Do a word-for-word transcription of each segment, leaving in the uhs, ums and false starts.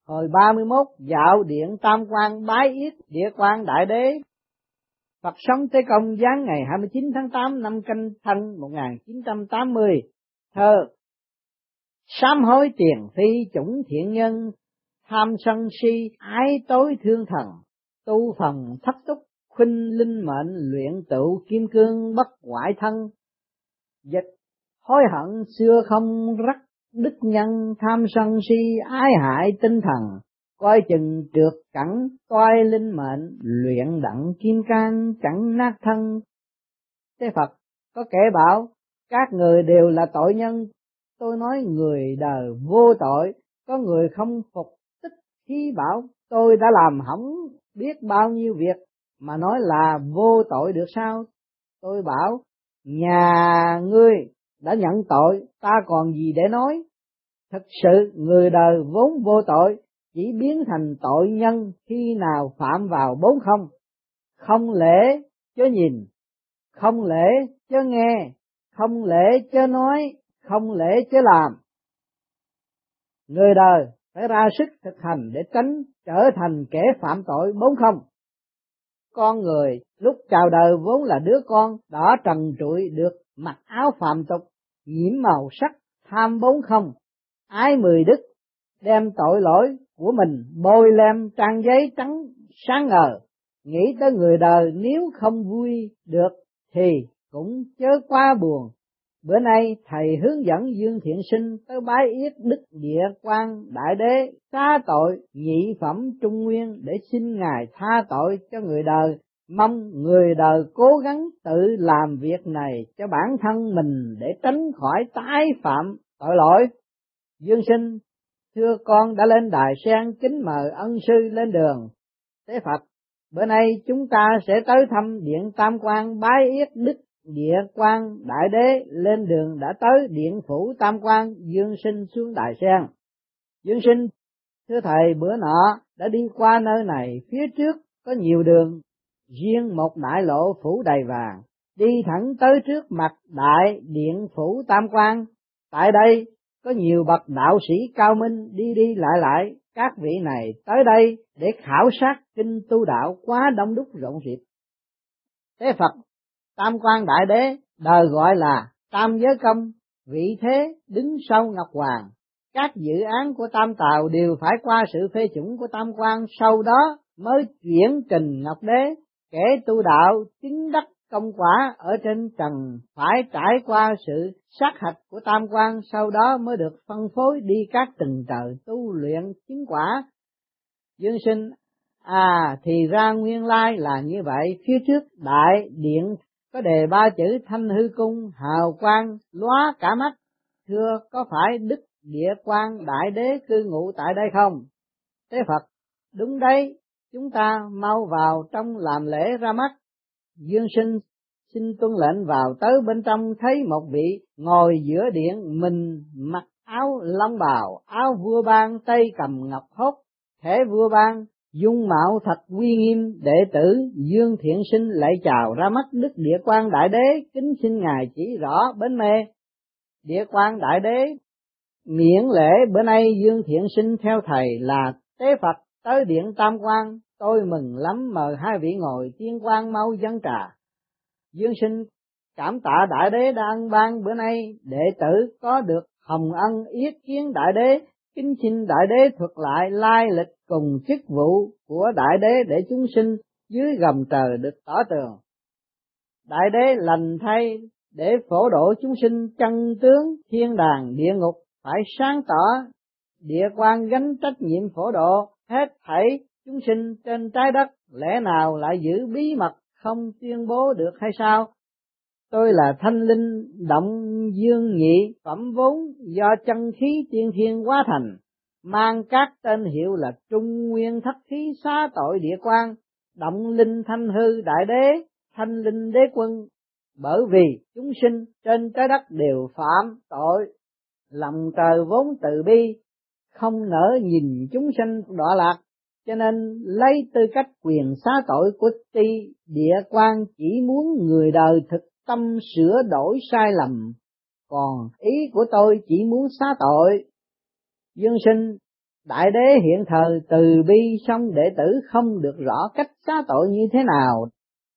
Hồi ba mươi mốt dạo điện Tam Quan bái yết Địa Quang Đại Đế. Phật sống Tế Công giáng ngày hai mươi chín tháng tám năm Canh Thân một nghìn chín trăm tám mươi. Thơ: sám hối tiền phi chủng thiện nhân, tham sân si ái tối thương thần, tu phần thất túc khuynh linh mệnh, luyện tựu kim cương bất hoại thân. Dịch: hối hận xưa không rắc đức nhân, tham sân si ái hại tinh thần, coi chừng trượt cẳng toai linh mệnh, luyện đặng kim cang chẳng nát thân. Thế Phật có kể bảo các người đều là tội nhân. Tôi nói người đời vô tội, có người không phục tích khi bảo tôi đã làm hỏng biết bao nhiêu việc mà nói là vô tội được sao? Tôi bảo nhà ngươi đã nhận tội, ta còn gì để nói. Thật sự người đời vốn vô tội, chỉ biến thành tội nhân khi nào phạm vào bốn không: không lễ chớ nhìn, không lễ chớ nghe, không lễ chớ nói, không lễ chớ làm. Người đời phải ra sức thực hành để tránh trở thành kẻ phạm tội bốn không. Con người lúc chào đời vốn là đứa con đã trần trụi, được mặc áo phạm tục, nhiễm màu sắc, tham bốn không, ái mười đức, đem tội lỗi của mình bôi lem trang giấy trắng sáng ngời. Nghĩ tới người đời nếu không vui được thì cũng chớ quá buồn. Bữa nay thầy hướng dẫn Dương Thiện Sinh tới bái yết Đức Địa Quang Đại Đế xá tội nhị phẩm Trung Nguyên để xin Ngài tha tội cho người đời. Mong người đời cố gắng tự làm việc này cho bản thân mình để tránh khỏi tái phạm tội lỗi. Dương Sinh thưa con đã lên đài sen kính mời ân sư lên đường. Tế Phật, bữa nay chúng ta sẽ tới thăm điện Tam Quan bái yết Đức Địa Quang Đại Đế. Lên đường đã tới điện phủ Tam Quan, Dương Sinh xuống đài sen. Dương Sinh thưa thầy, bữa nọ đã đi qua nơi này, phía trước có nhiều đường, riêng một đại lộ phủ đầy vàng, đi thẳng tới trước mặt đại điện phủ Tam Quan. Tại đây có nhiều bậc đạo sĩ cao minh đi đi lại lại, các vị này tới đây để khảo sát kinh tu đạo quá đông đúc rộn rịp. Thế Phật, Tam Quan Đại Đế đời gọi là Tam Giới Công, vị thế đứng sau Ngọc Hoàng. Các dự án của Tam Tào đều phải qua sự phê chuẩn của Tam Quan, sau đó mới chuyển trình Ngọc Đế. Kẻ tu đạo chứng đắc công quả ở trên trần phải trải qua sự sát hạch của Tam Quan, sau đó mới được phân phối đi các tầng trời tu luyện chứng quả. Dương Sinh, à thì ra nguyên lai là như vậy. Phía trước đại điện có đề ba chữ Thanh Hư Cung, hào quang lóa cả mắt. Thưa có phải Đức Địa Quang Đại Đế cư ngụ tại đây không? Thế Phật, đúng đấy, chúng ta mau vào trong làm lễ ra mắt. Dương Sinh xin tuân lệnh vào tới bên trong, thấy một vị ngồi giữa điện, mình mặc áo long bào, áo vua ban, tay cầm ngọc hốt, thể vua ban, dung mạo thật uy nghiêm. Đệ tử Dương Thiện Sinh lại chào ra mắt Đức Địa Quang Đại Đế, kính xin Ngài chỉ rõ bến mê. Địa Quang Đại Đế miễn lễ, bữa nay Dương Thiện Sinh theo thầy là Tế Phật tới điện Tam Quan, tôi mừng lắm, mời hai vị ngồi, tiên quan mau dâng trà. Dương Sinh cảm tạ Đại Đế đã ân ban, bữa nay đệ tử có được hồng ân yết kiến Đại Đế, kính xin Đại Đế thuật lại lai lịch cùng chức vụ của Đại Đế để chúng sinh dưới gầm trời được tỏ tường. Đại Đế lành thay để phổ độ chúng sinh chân tướng thiên đàng địa ngục, phải sáng tỏ địa quan gánh trách nhiệm phổ độ hết thảy chúng sinh trên trái đất, lẽ nào lại giữ bí mật không tuyên bố được hay sao? Tôi là thanh linh động dương nhị phẩm vốn do chân khí tiên thiên hóa thành, mang các tên hiệu là Trung Nguyên Thất Khí xá tội địa quan, động linh thanh hư đại đế, thanh linh đế quân. Bởi vì chúng sinh trên trái đất đều phạm tội, lòng trời vốn từ bi, không nỡ nhìn chúng sanh đọa lạc, cho nên lấy tư cách quyền xá tội của Ty Địa Quan, chỉ muốn người đời thực tâm sửa đổi sai lầm, còn ý của tôi chỉ muốn xá tội. Dương Sinh Đại đế hiện thời từ bi, song đệ tử không được rõ cách xá tội như thế nào.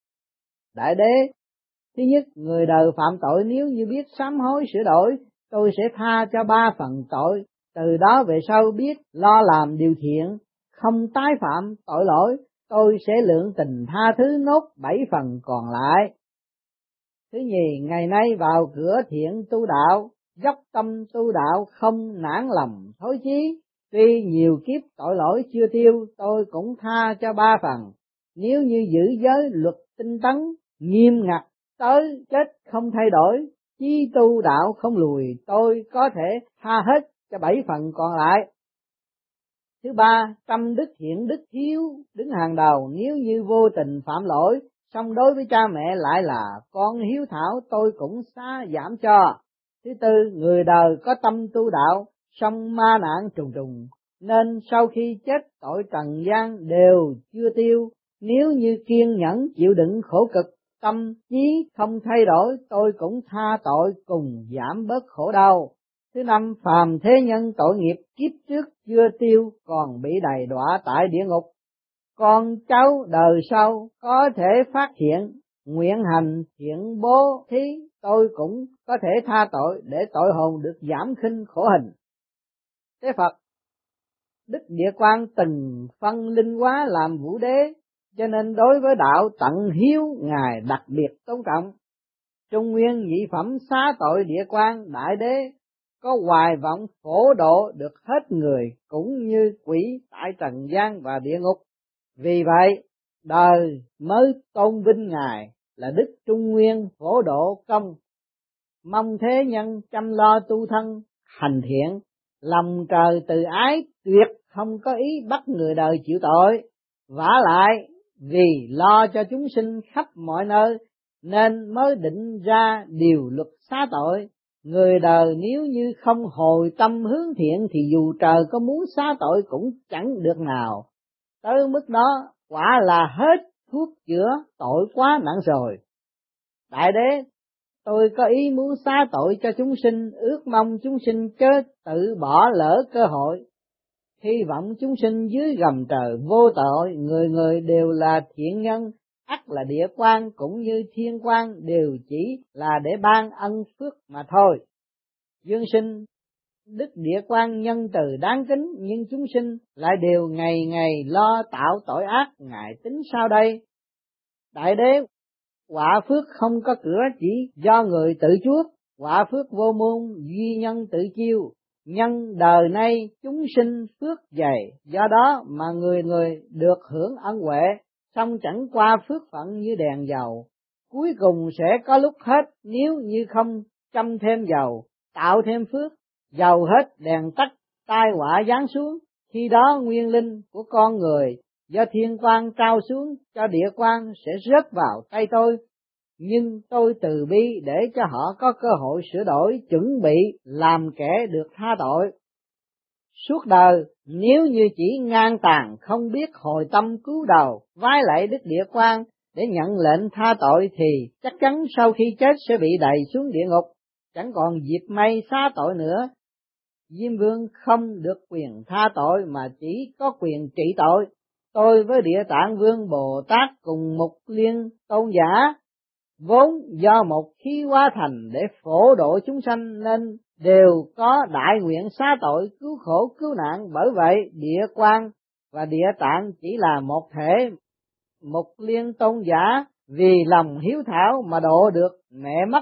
Đại đế, thứ nhất, người đời phạm tội nếu như biết sám hối sửa đổi, tôi sẽ tha cho ba phần tội, từ đó về sau biết lo làm điều thiện, không tái phạm tội lỗi, tôi sẽ lượng tình tha thứ nốt bảy phần còn lại. Thứ nhì, ngày nay vào cửa thiện tu đạo, dốc tâm tu đạo không nản lòng thối chí, tuy nhiều kiếp tội lỗi chưa tiêu, tôi cũng tha cho ba phần. Nếu như giữ giới luật tinh tấn, nghiêm ngặt, tới chết không thay đổi, chí tu đạo không lùi, tôi có thể tha hết cho bảy phần còn lại. Thứ ba, tâm đức thiện đức hiếu đứng hàng đầu, nếu như vô tình phạm lỗi, song đối với cha mẹ lại là con hiếu thảo, tôi cũng xá giảm cho. Thứ tư, người đời có tâm tu đạo, song ma nạn trùng trùng, nên sau khi chết tội trần gian đều chưa tiêu, nếu như kiên nhẫn chịu đựng khổ cực, tâm trí không thay đổi, tôi cũng tha tội cùng giảm bớt khổ đau. Thứ năm, phàm thế nhân tội nghiệp kiếp trước chưa tiêu còn bị đầy đọa tại địa ngục, con cháu đời sau có thể phát hiện nguyện hành thiện bố thí, tôi cũng có thể tha tội để tội hồn được giảm khinh khổ hình. Thế Phật Đức Địa Quan từng phân linh hóa làm vũ đế, cho nên đối với đạo tận hiếu ngài đặc biệt tôn trọng. Trung nguyên nhị phẩm xá tội Địa Quan đại đế, có hoài vọng phổ độ được hết người cũng như quỷ tại trần gian và địa ngục. Vì vậy đời mới tôn vinh ngài là Đức Trung Nguyên phổ độ công, mong thế nhân chăm lo tu thân hành thiện, lòng trời từ ái tuyệt không có ý bắt người đời chịu tội. Vả lại vì lo cho chúng sinh khắp mọi nơi nên mới định ra điều luật xá tội. Người đời nếu như không hồi tâm hướng thiện thì dù trời có muốn xá tội cũng chẳng được nào. Tới mức đó quả là hết thuốc chữa tội quá nặng rồi. Đại đế, tôi có ý muốn xá tội cho chúng sinh, ước mong chúng sinh chớ tự bỏ lỡ cơ hội. Hy vọng chúng sinh dưới gầm trời vô tội, người người đều là thiện nhân, ắt là địa quan cũng như thiên quan đều chỉ là để ban ân phước mà thôi. Dương sinh, Đức Địa Quan nhân từ đáng kính, nhưng chúng sinh lại đều ngày ngày lo tạo tội ác, ngài tính sao đây? Đại đế, quả phước không có cửa chỉ do người tự chuốc, quả phước vô môn duy nhân tự chiêu. Nhân đời nay chúng sinh phước dày, do đó mà người người được hưởng ân huệ, song chẳng qua phước phận như đèn dầu, cuối cùng sẽ có lúc hết nếu như không châm thêm dầu, tạo thêm phước. Dầu hết đèn tắt, tai họa giáng xuống, khi đó nguyên linh của con người do thiên quan trao xuống cho địa quan sẽ rớt vào tay tôi, nhưng tôi từ bi để cho họ có cơ hội sửa đổi, chuẩn bị làm kẻ được tha tội. Suốt đời nếu như chỉ ngang tàn không biết hồi tâm cứu đầu, vái lạy Đức Địa Quan để nhận lệnh tha tội thì chắc chắn sau khi chết sẽ bị đày xuống địa ngục, chẳng còn dịp may xá tội nữa. Diêm Vương không được quyền tha tội mà chỉ có quyền trị tội. Tôi với Địa Tạng Vương Bồ Tát cùng Mục Liên Tôn giả vốn do một khí hóa thành để phổ độ chúng sanh nên đều có đại nguyện xá tội cứu khổ cứu nạn, bởi vậy Địa Quan và Địa Tạng chỉ là một thể. Mục Liên Tôn giả vì lòng hiếu thảo mà độ được mẹ mất.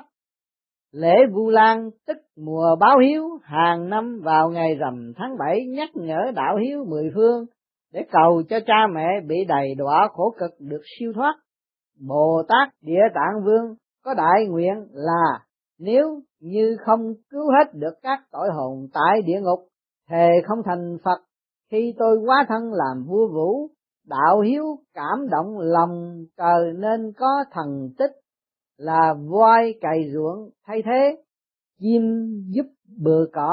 Lễ Vu Lan tức mùa báo hiếu, hàng năm vào ngày rằm tháng bảy nhắc nhở đạo hiếu mười phương để cầu cho cha mẹ bị đầy đọa khổ cực được siêu thoát. Bồ Tát Địa Tạng Vương có đại nguyện là nếu như không cứu hết được các tội hồn tại địa ngục, thề không thành Phật, khi tôi hóa thân làm vua vũ, đạo hiếu cảm động lòng trời nên có thần tích là voi cày ruộng thay thế, chim giúp bừa cỏ,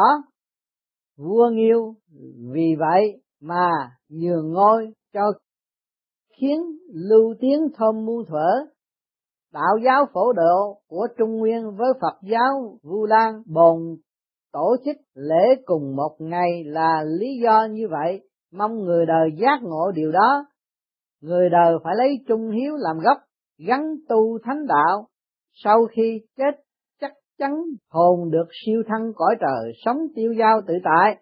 vua Nghiêu vì vậy mà nhường ngôi cho khiến lưu tiếng thơm mu thuở. Đạo giáo phổ độ của Trung Nguyên với Phật giáo Vu Lan bồn tổ chức lễ cùng một ngày là lý do như vậy, mong người đời giác ngộ điều đó. Người đời phải lấy trung hiếu làm gốc, gắn tu thánh đạo, sau khi chết chắc chắn hồn được siêu thăng cõi trời, sống tiêu dao tự tại.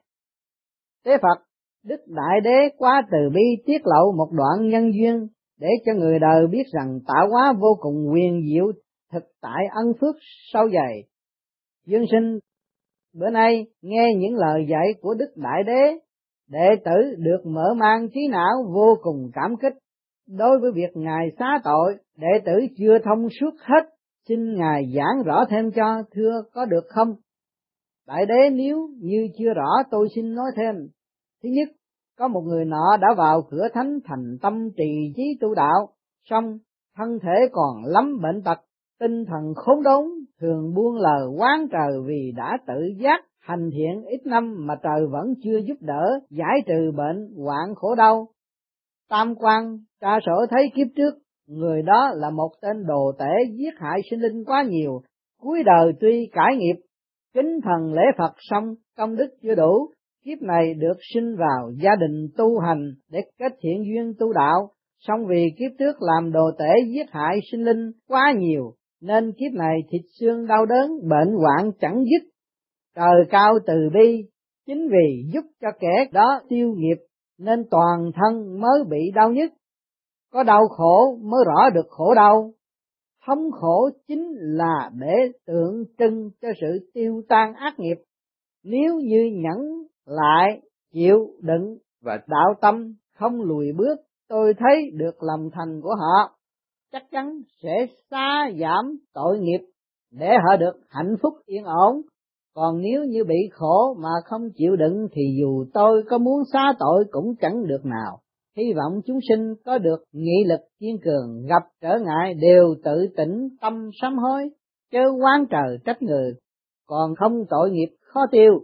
Tế Phật Đức Đại Đế quá từ bi tiết lộ một đoạn nhân duyên để cho người đời biết rằng tạo hóa vô cùng huyền diệu, thực tại ân phước sâu dày. Dương sinh bữa nay nghe những lời dạy của Đức Đại Đế, đệ tử được mở mang trí não vô cùng cảm kích. Đối với việc Ngài xá tội, đệ tử chưa thông suốt hết, xin Ngài giảng rõ thêm cho, thưa có được không? Đại Đế nếu như chưa rõ tôi xin nói thêm. Thứ nhất, có một người nọ đã vào cửa thánh thành tâm trì trí tu đạo, song thân thể còn lắm bệnh tật, tinh thần khốn đốn, thường buông lời oán trời vì đã tự giác hành thiện ít năm mà trời vẫn chưa giúp đỡ giải trừ bệnh hoạn khổ đau. Tam quan tra sổ thấy kiếp trước, người đó là một tên đồ tể giết hại sinh linh quá nhiều, cuối đời tuy cải nghiệp, kính thần lễ Phật xong công đức chưa đủ, kiếp này được sinh vào gia đình tu hành để kết thiện duyên tu đạo, song vì kiếp trước làm đồ tể giết hại sinh linh quá nhiều, nên kiếp này thịt xương đau đớn, bệnh hoạn chẳng dứt. Trời cao từ bi, chính vì giúp cho kẻ đó tiêu nghiệp, nên toàn thân mới bị đau nhức. Có đau khổ mới rõ được khổ đau. Thống khổ chính là để tượng trưng cho sự tiêu tan ác nghiệp. Nếu như nhẫn lại, chịu đựng và đạo tâm không lùi bước, tôi thấy được lòng thành của họ chắc chắn sẽ xa giảm tội nghiệp để họ được hạnh phúc yên ổn. Còn nếu như bị khổ mà không chịu đựng thì dù tôi có muốn xá tội cũng chẳng được nào. Hy vọng chúng sinh có được nghị lực kiên cường, gặp trở ngại đều tự tỉnh tâm sám hối, chớ oán trời trách người, còn không tội nghiệp khó tiêu.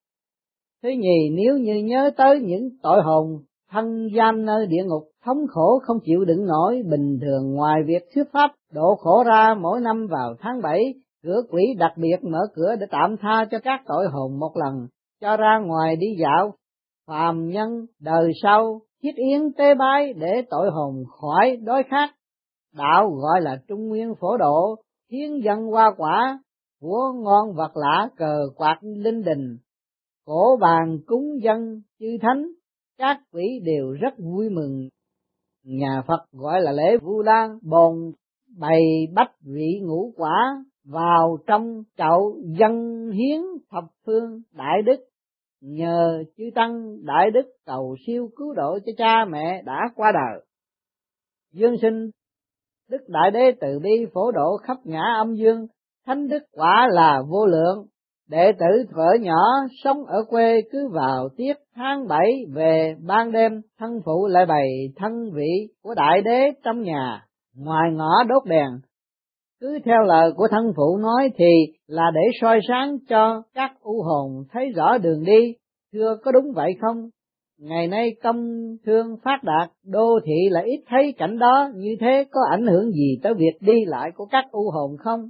Thứ nhì, nếu như nhớ tới những tội hồn thân giam nơi địa ngục, thống khổ không chịu đựng nổi, bình thường ngoài việc thuyết pháp độ khổ ra, mỗi năm vào tháng bảy, cửa quỷ đặc biệt mở cửa để tạm tha cho các tội hồn một lần, cho ra ngoài đi dạo. Phàm nhân đời sau thiết yến tế bái để tội hồn khỏi đói khát. Đạo gọi là trung nguyên phổ độ, hiến dân hoa quả, của ngon vật lạ, cờ quạt linh đình, cổ bàn cúng dân chư thánh, các vị đều rất vui mừng. Nhà Phật gọi là lễ Vu Lan, bồn bày bách vị ngũ quả vào trong chậu dân hiến thập phương đại đức, nhờ chư tăng đại đức cầu siêu cứu độ cho cha mẹ đã qua đời. Dương sinh Đức Đại Đế từ bi phổ độ khắp ngã âm dương, thánh đức quả là vô lượng. Đệ tử thuở nhỏ sống ở quê cứ vào tiết tháng bảy về ban đêm, thân phụ lại bày thân vị của Đại Đế trong nhà, ngoài ngõ đốt đèn. Cứ theo lời của thân phụ nói thì là để soi sáng cho các u hồn thấy rõ đường đi, thưa có đúng vậy không? Ngày nay công thương phát đạt, đô thị lại ít thấy cảnh đó, như thế có ảnh hưởng gì tới việc đi lại của các u hồn không?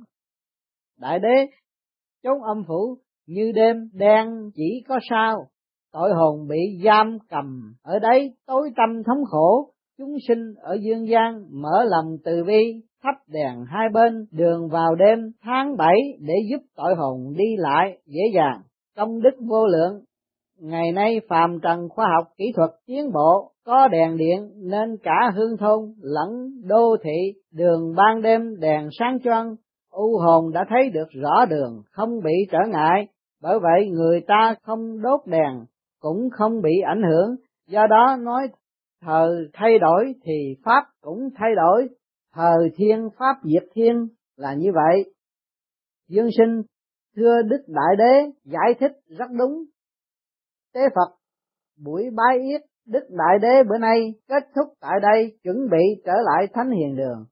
Đại Đế, chốn âm phủ như đêm đen chỉ có sao, tội hồn bị giam cầm ở đấy tối tăm thống khổ, chúng sinh ở dương gian mở lòng từ bi, thắp đèn hai bên đường vào đêm tháng bảy để giúp tội hồn đi lại dễ dàng, công đức vô lượng. Ngày nay phàm trần khoa học kỹ thuật tiến bộ, có đèn điện nên cả hương thôn lẫn đô thị đường ban đêm đèn sáng choang, u hồn đã thấy được rõ đường, không bị trở ngại. Bởi vậy người ta không đốt đèn cũng không bị ảnh hưởng. Do đó nói thời thay đổi thì pháp cũng thay đổi, thời thiên pháp diệt thiên là như vậy. Dương sinh thưa Đức Đại Đế giải thích rất đúng. Tế Phật buổi bái yết Đức Đại Đế bữa nay kết thúc tại đây, chuẩn bị trở lại Thánh Hiền Đường.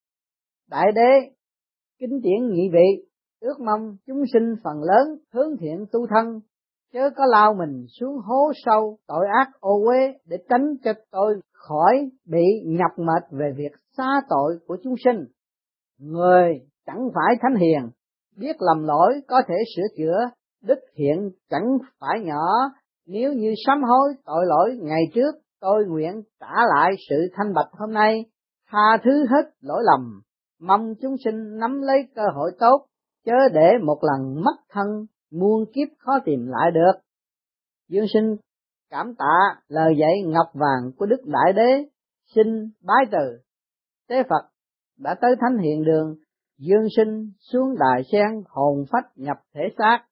Đại Đế kính tiễn nhị vị, ước mong chúng sinh phần lớn hướng thiện tu thân, chớ có lao mình xuống hố sâu tội ác ô uế, để tránh cho tôi khỏi bị nhọc mệt về việc xá tội của chúng sinh. Người chẳng phải thánh hiền, biết lầm lỗi có thể sửa chữa, đức thiện chẳng phải nhỏ, nếu như sám hối tội lỗi ngày trước, tôi nguyện trả lại sự thanh bạch hôm nay, tha thứ hết lỗi lầm, mong chúng sinh nắm lấy cơ hội tốt, chớ để một lần mất thân, muôn kiếp khó tìm lại được. Dương sinh cảm tạ lời dạy ngọc vàng của Đức Đại Đế, xin bái từ. Tế Phật đã tới thánh hiện đường, Dương sinh xuống đài sen hồn phách nhập thể xác,